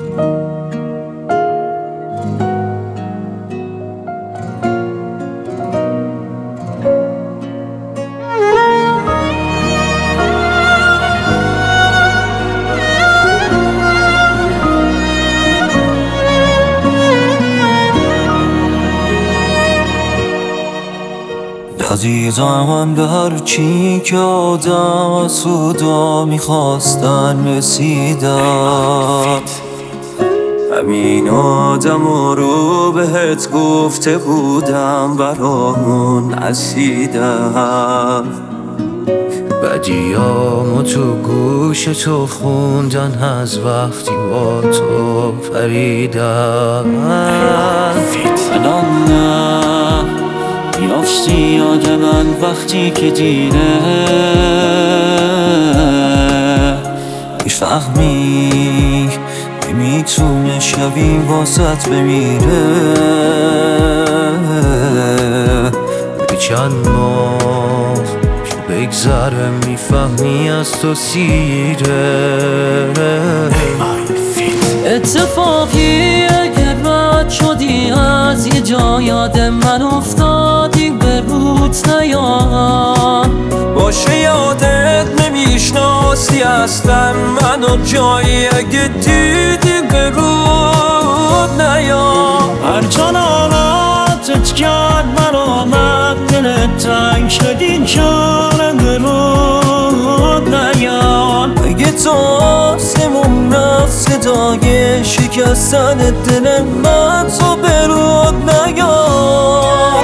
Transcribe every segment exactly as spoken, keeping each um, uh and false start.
عزیزم در چی که آدم از خدا میخواستن رسیدم، همین آدم رو بهت گفته بودم برامون نسیدم. بدیامو تو گوش تو خوندن از وقتی با تو پریدم. الان نه میافتی یاد من وقتی که دیره، میفهمی نمیتونه شبی واسط بمیره. به چند ماه که بگذره میفهمی از تو سیره. اتفاقی اگه رد شدی از یه جا یاد من افتادی به روت نیاد، باشه یادت نمیشناسی اصلا منو جایی اگه دیدی به روت نیاد. هر جا ناراتت کرد من آمد دلت تنگ شدی جانم به روت نیاد. اگه تو آسمون رفت صدای شکستن دل من تو به روت نیاد.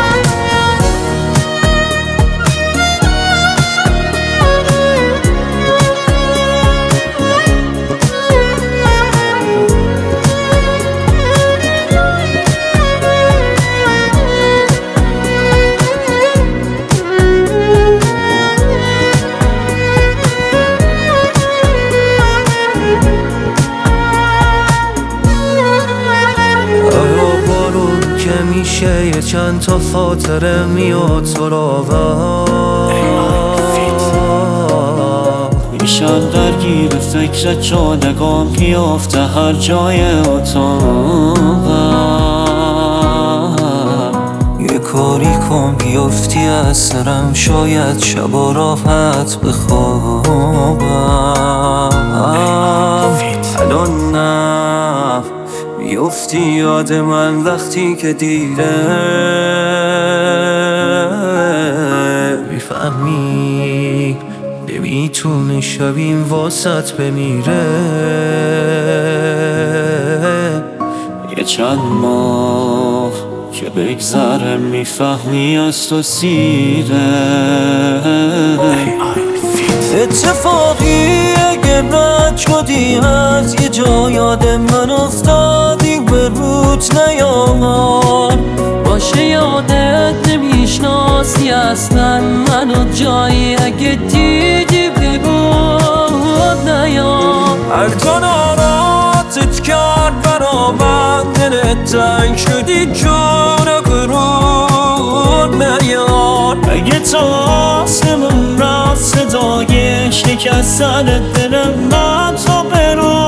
میشه یه چند تا خاطره میاد سراغم، میشن درگیر فکر چالگام بیافته هر جای اتاقم. یه کاری کن بیافتی از سرم شاید شبا راحت بخوابم. الان نه بیافتی یاد من وقتی که دیره، میفهمی نمیتونه شبیم واسط بمیره. یه چند ماه که بگذره میفهمی از تو سیره. اتفاقی اگه رد شدی از یه جا یاد من افتادی به روت نیاد، باشه یادت نمیشناسی اصلا منو جایی اگه دیدی به روت نیاد. هر جا ناراتت کرد برامن دلت تنگ شدی جون به روت نیاد. اگه تو آسمون رفت صدای شکستن دل من تو به روت